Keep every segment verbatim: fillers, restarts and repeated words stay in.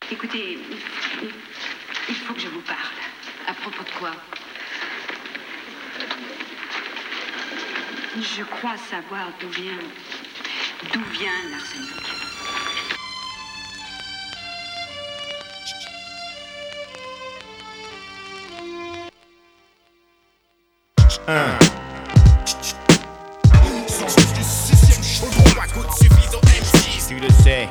Écoutez, il, il faut que je vous parle. À propos de quoi? Je crois savoir d'où vient... d'où vient l'arsenic. Un. Tu le sais.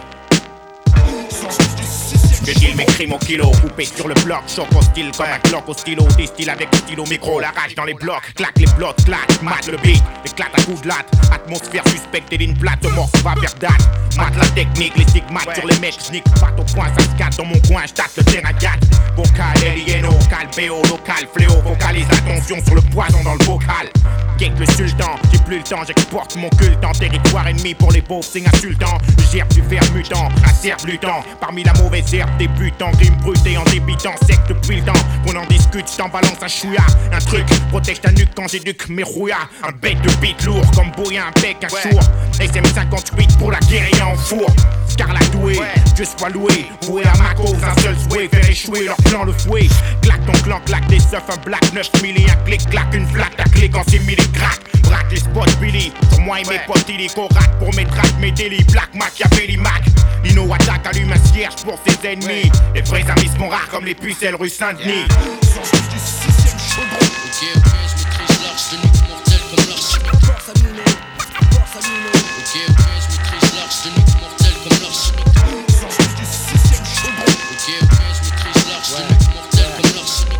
Je deal mes crimes au kilo, coupé sur le bloc, choc hostile comme un clock au stylo, distille avec le stylo micro, la rage dans les blocs, claque les blocs, claque, mate le beat, éclate à coups de latte, atmosphère suspecte et d'une plate, morceau va vers date, mate la technique, les stigmates ouais. Sur les mecs, j'nique, patte au point, ça se casse dans mon coin, j'tâte le terrain quatre, vocal, alieno, calpéo, local, fléau, vocalise attention sur le poison dans le vocal. Qu'est-ce le sultan, j'ai plus le temps, j'exporte mon culte en territoire ennemi pour les pauvres, c'est insultant. Je gère du fer mutant, un cerf lutant. Parmi la mauvaise herbe, débutant, rime brutée en débitant, sec depuis le temps qu'on en discute, j't'en balance un chouïa. Un truc, protège ta nuque quand j'éduque mes rouillas. Un bête de beat lourd, comme bouillant un bec, un ouais. Chour. S M cinquante-huit pour la guérilla en four. Scarlat doué, ouais. Dieu soit loué, voué à ma cause, un seul souhait, faire échouer leur plan le fouet. Claque ton clan, claque des seufs, un black, neuf mille et un clic, claque une flaque, ta clé quand c'est mille et crack. Braque les spots Billy, sur moi et mes potes il est corac pour mes tracks, mes délits, Black Machiavelli Mac. Lino attaque, allume un cierge pour ses ennemis. Les vrais amis sont rares comme les pucelles rue Saint-Denis. Ok, ok, je maîtrise l'arche de nuque mortelle comme l'archimède. Force à Nuno, force à Nuno. Ok, ok, je maîtrise l'arche de nuque mortelle comme l'archimède. Ok, ok, je maîtrise l'arche de nuque mortelle comme l'archimède.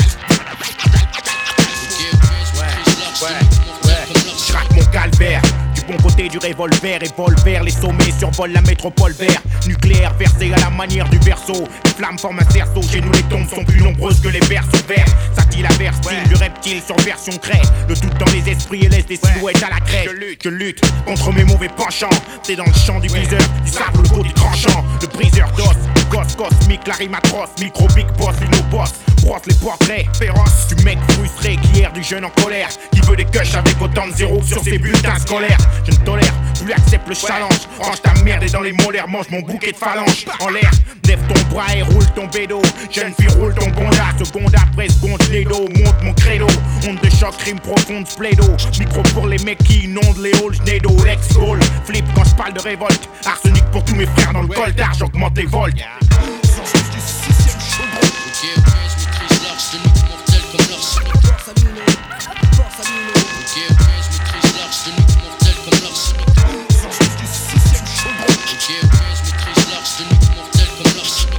Ok, ok, je maîtrise l'arche de nuque mortelle comme l'archimède. J'raque mon calvaire. Bon côté du revolver, revolver, les sommets survolent la métropole vert. Nucléaire versé à la manière du berceau. Les flammes forment un cerceau, chez nous les tombes sont plus nombreuses que les berceaux verts. Satire la verse, style du reptile sur version craie. Le tout dans les esprits et laisse des silhouettes à la craie. Je lutte, je lutte contre mes mauvais penchants. C'est dans le champ du viseur, du sable le côté tranchant. Le briseur d'os, le gosse cosmique, la rime atroce. Micro big boss, lino boss. Brosse les portraits féroces du mec frustré qui erre du jeune en colère, qui veut des cushs avec autant de zéros sur ses bulletins scolaires. Je ne tolère plus, accepte le challenge. Range ta merde et dans les molaires mange mon bouquet de phalanges. En l'air, lève ton bras et roule ton bédo. Jeune fille roule ton bonda, seconde après seconde les dos. Monte mon credo, onde de choc, rime profonde, splédo. Micro pour les mecs qui inondent les halls, j'nédo, ex-goal. Flip quand je parle de révolte, arsenic pour tous mes frères dans le col d'arche, j'augmente les volts. Ok, ok, je maîtrise l'arche de nuque mortelle comme l'archimède. Force à Nuno, force à Nuno. Ok, ok, je maîtrise l'arche de nuque mortelle comme l'archimède. Ok, ok, je maîtrise l'arche de nuque mortelle comme l'archimède.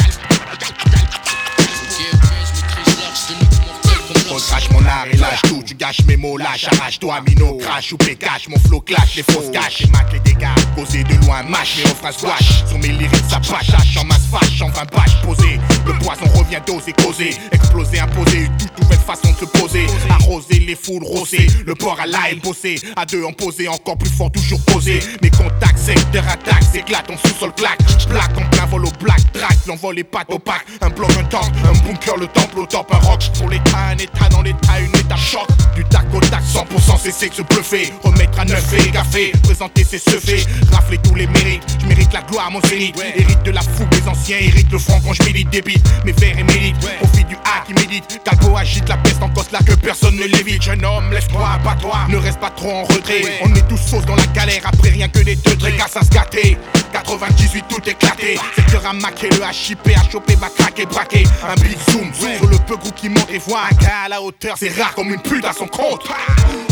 Ok, ok, je maîtrise l'arche de nuque mortelle comme l'archimède. Crache mon art et lâche tout, tu gâches mes mots, lâche, arrache-toi, Mino, crash ou pécache, mon flow clash, les fausses gâches, et mate les dégâts, posé de loin, mâche, mes phrases gouache, sur mes lyriques ça fâche, lâche en masse fâche, en vingt pages posé, le poison revient doser, causer, exploser, imposer, une toute nouvelle façon de se poser, arroser les foules, rosser, le port à l'ail, bosser, à deux en poser, encore plus fort, toujours posé, mes contacts, secteur attaque, s'éclate, en sous-sol claque, plaque en plein vol au black, track, l'envol les pattes opaques, un bloc, un temple, un bunker, le temple au top, un rock, pour l'état, un état dans l'état, une état choc, du tac au tac, cent pour cent cesser de se bluffer, remettre à neuf et gaffé, présenter ses seufés, rafler tous les mérites, je mérite la gloire, mon zénith, ouais. Hérite de la fougue des anciens, hérite le franc quand je médite, débite, mes vers et mérite, ouais. Profite du hack qui médite, Calbo agite la peste en coste là que personne ne l'évite, jeune homme, laisse-toi, abat-toi, ne reste pas trop en retrait, ouais. On est tous sauce dans la galère, après rien que des teutrés, casse à se gâter, quatre-vingt-dix-huit tout éclaté, secteur à maquer, le H I P a chopé, va craquer, braquer, un big zoom, ouais. Sur le peu gros qui monte et voit un gars à la hauteur, c'est rare comme une pute à son compte.